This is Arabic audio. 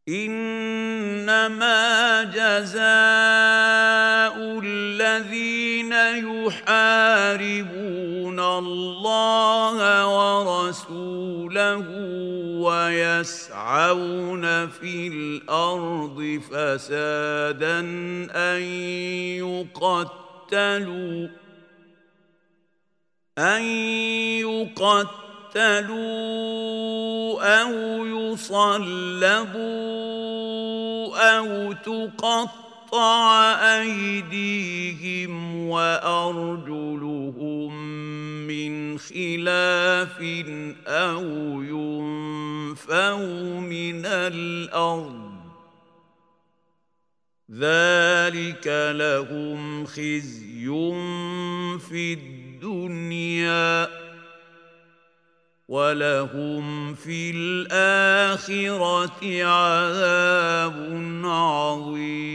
إنما جزاء الذين يحاربون الله ورسوله ويسعون في الأرض فسادا أن يقتلوا أو يصلبوا أو تقطع أيديهم وأرجلهم من خلاف أو ينفوا من الأرض ذلك لهم خزي في الدنيا ولهم في الآخرة عذاب عظيم.